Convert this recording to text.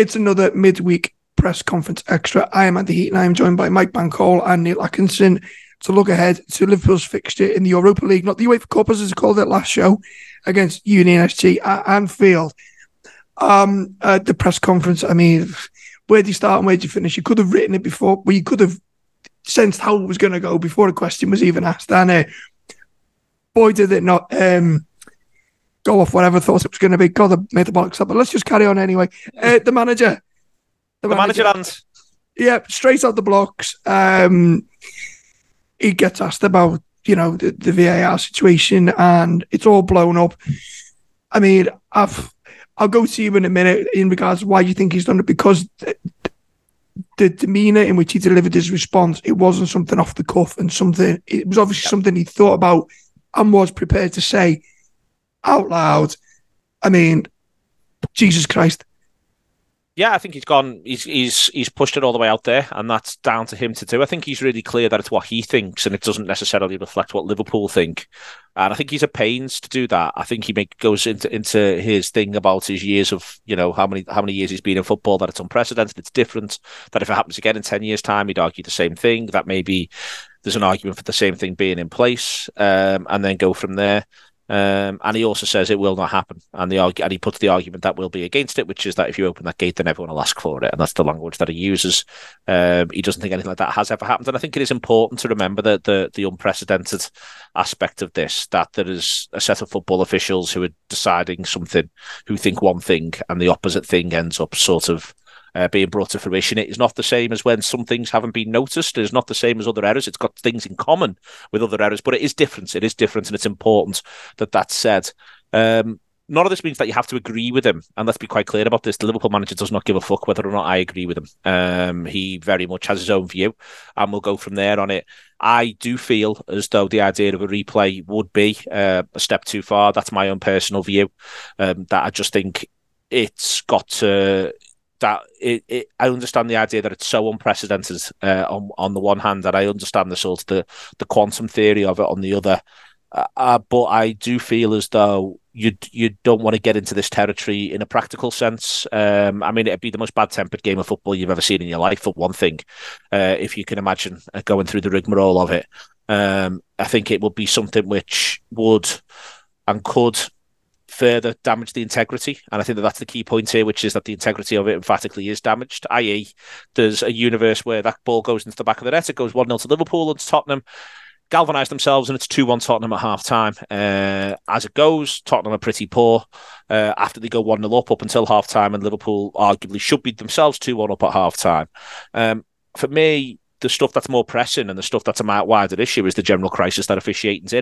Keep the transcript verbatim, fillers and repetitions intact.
It's another midweek press conference extra. I am Andy Heat and I am joined by Mike Bancole and Neil Atkinson to look ahead to Liverpool's fixture in the Europa League, not the UEFA Cup as it's called it last show, against Union S G at Anfield. Um, uh, the press conference, I mean, where do you start and where do you finish? You could have written it before, but you could have sensed how it was going to go before the question was even asked. And uh, boy, did it not um, go off whatever thought it was going to be. God, I made the box up, but let's just carry on anyway. Uh, the manager. The, the manager, manager and... Yeah, straight out the blocks. Um, he gets asked about, you know, the, the V A R situation and it's all blown up. I mean, I've, I'll go to you in a minute in regards to why you think he's done it, because the, the demeanour in which he delivered his response, it wasn't something off the cuff and something, it was obviously something he thought about and was prepared to say out loud. I mean, Jesus Christ. Yeah, I think he's gone, he's he's he's pushed it all the way out there, and that's down to him to do. I think he's really clear that it's what he thinks, and it doesn't necessarily reflect what Liverpool think. And I think he's at pains to do that. I think he make, goes into into his thing about his years of, you know, how many how many years he's been in football, that it's unprecedented, it's different, that if it happens again in ten years' time, he'd argue the same thing, that maybe there's an argument for the same thing being in place, um, and then go from there. Um, and he also says it will not happen. And the and he puts the argument that will be against it, which is that if you open that gate, then everyone will ask for it. And that's the language that he uses. Um, he doesn't think anything like that has ever happened. And I think it is important to remember that the, the unprecedented aspect of this, that there is a set of football officials who are deciding something, who think one thing, and the opposite thing ends up sort of Uh, being brought to fruition. It is not the same as when some things haven't been noticed. It is not the same as other errors. It's got things in common with other errors, but it is different. It is different, and it's important that that's said. Um, none of this means that you have to agree with him, and let's be quite clear about this. The Liverpool manager does not give a fuck whether or not I agree with him. Um, he very much has his own view, and we'll go from there on it. I do feel as though the idea of a replay would be uh, a step too far. That's my own personal view. Um, that I just think it's got to... That it, it, I understand the idea that it's so unprecedented uh, on on the one hand, that I understand the sort of the, the quantum theory of it on the other. Uh, uh, but I do feel as though you you don't want to get into this territory in a practical sense. Um, I mean, it'd be the most bad-tempered game of football you've ever seen in your life, for one thing, uh, if you can imagine uh, going through the rigmarole of it. Um, I think it would be something which would and could further damage the integrity, and I think that that's the key point here, which is that the integrity of it emphatically is damaged, that is there's a universe where that ball goes into the back of the net, it goes one nil to Liverpool, and Tottenham galvanise themselves, and it's two one Tottenham at half-time. Uh, as it goes, Tottenham are pretty poor uh, after they go one nil up up until half-time, and Liverpool arguably should be themselves two one up at half-time. Um, for me, the stuff that's more pressing and the stuff that's a wider issue is the general crisis that officiating's in.